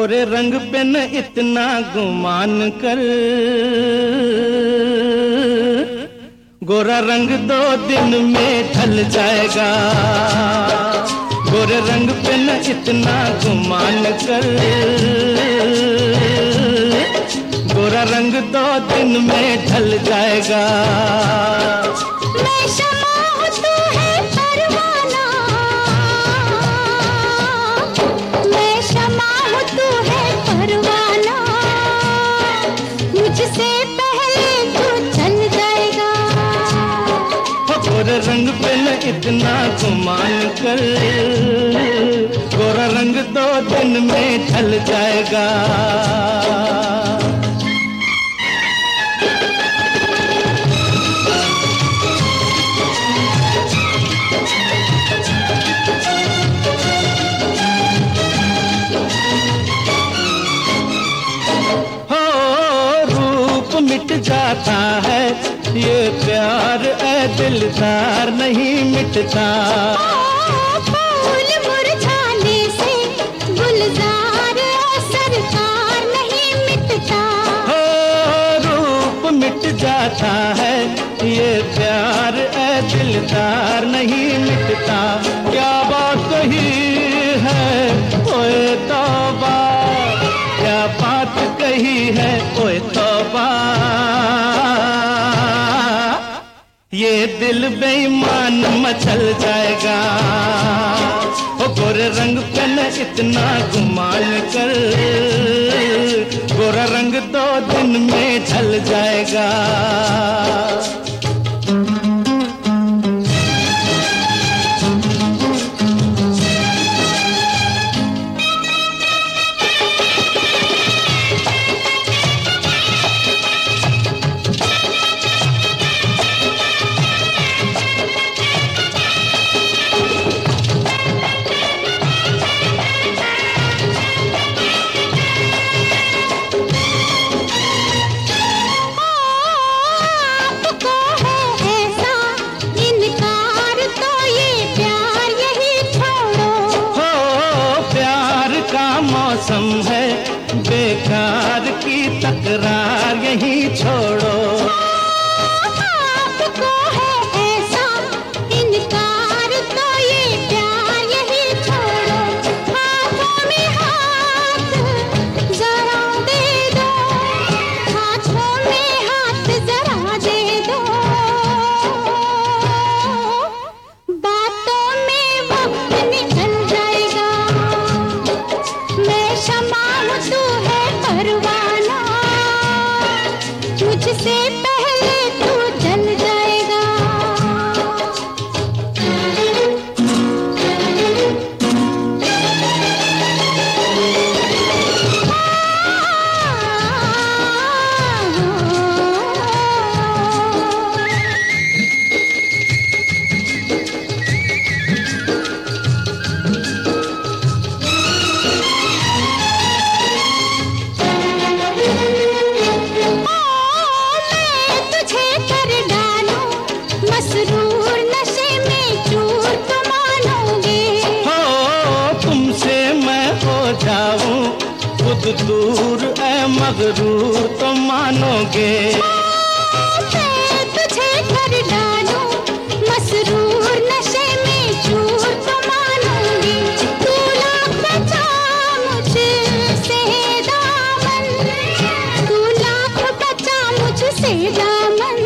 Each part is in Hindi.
गोरे रंग पे न इतना गुमान कर, गोरा रंग 2 दिन में ढल जाएगा। गोरे रंग पे न इतना गुमान कर, गोरा रंग 2 दिन में ढल जाएगा। मैं शमा हूँ तू है परवाना, मैं शमा हूँ तू है परवाना, मुझसे पहले तू चल जाएगा। गोरे रंग पे न इतना गुमान कर, गोरा रंग 2 दिन में ढल जाएगा। मिट जाता है ये प्यार, ऐ दिलदार नहीं मिटता। फूल मुरझाने से गुलजार सरकार नहीं मिटता। हो रूप मिट जाता है ये प्यार, ऐ दिलदार नहीं मिटता। क्या बात कही है ओए तौबा, क्या बात कही है ओए तौबा। ये दिल बेईमान मचल जाएगा। ओ गोरे रंग पे न इतना गुमान कर, गोरा रंग 2 दिन में ढल जाएगा। मौसम है बेकार की तकरार यही छोड़ो। आपको है ऐसा इनकार तो ये प्यार यही छोड़ो। हाथों में हाथ जरा दे दो, हाथों में हाथ जरा दे दो, बातों में वक्त निकल जाएगा। मैं शमा हूँ तू है परवाना, मुझसे पहले तू जल जाएगा। मसरूर नशे में चूर तो मानोगे। हो तुमसे मैं हो जाऊं खुद दूर, ऐ मगरूर तो मानोगे। मैं तुझे कर डालूं मसरूर नशे में चूर तो मानोगे। तू लाख बचा मुझसे दामन, तू लाख बचा मुझसे दामन,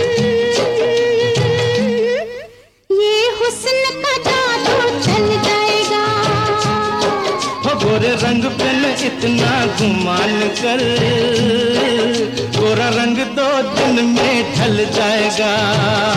गोरे रंग पे न इतना गुमान कर, गोरा रंग 2 दिन में ढल जाएगा।